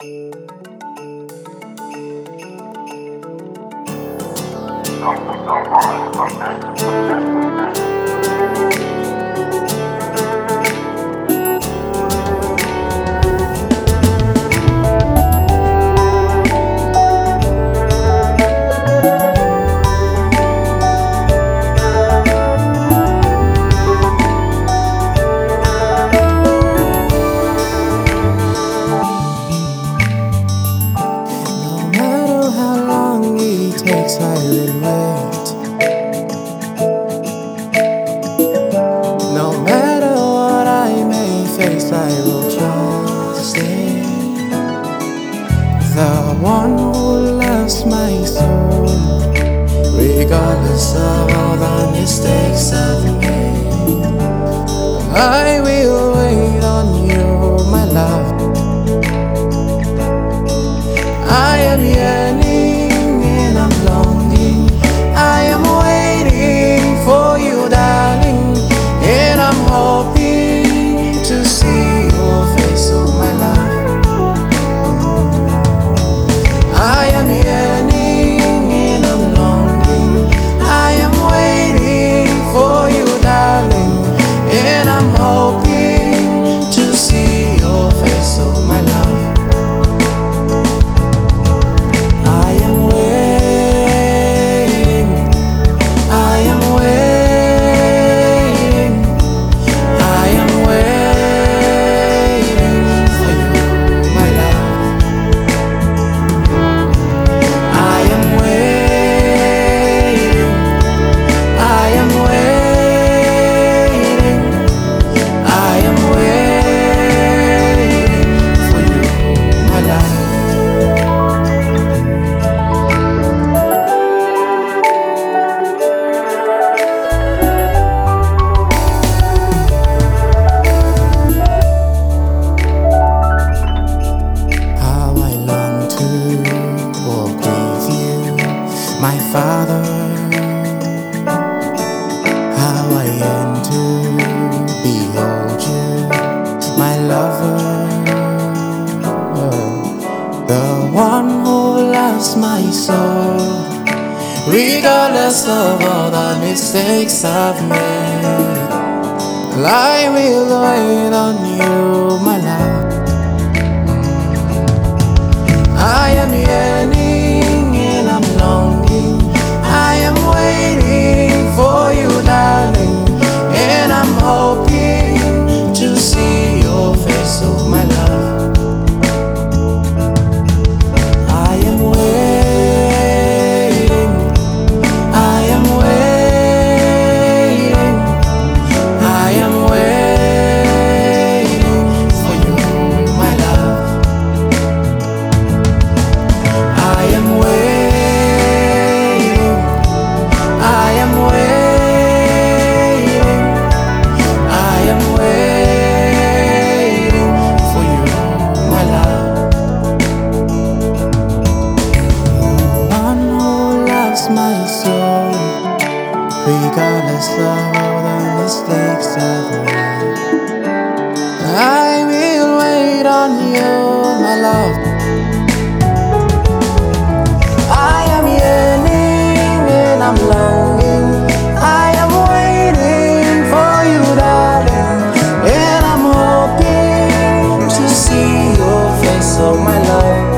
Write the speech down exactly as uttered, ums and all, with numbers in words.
Takes I will wait. No matter what I may face, I will just stay. The one who loves my soul, regardless of all the mistakes I've made. I will wait on you, my love. I am yearning, I'm longing, I am waiting for you, darling, and I'm hoping to see your face, oh my love. I am yearning and I'm longing, I am waiting for you, darling, and I'm hoping to see your face, oh my love. My Father, how I yearn to behold you, my lover, the one who loves my soul, regardless of all the mistakes I've made. I will wait on you, my love. I am yearning and I'm longing, I am waiting for you, darling, and I'm hoping to see your face, oh my love. I am waiting, I am waiting, I am waiting for you, my love. I am waiting. My soul, regardless of all the mistakes I've made, I will wait on you, my love. I am yearning and I'm longing, I am waiting for you, darling, and I'm hoping to see your face, oh my love.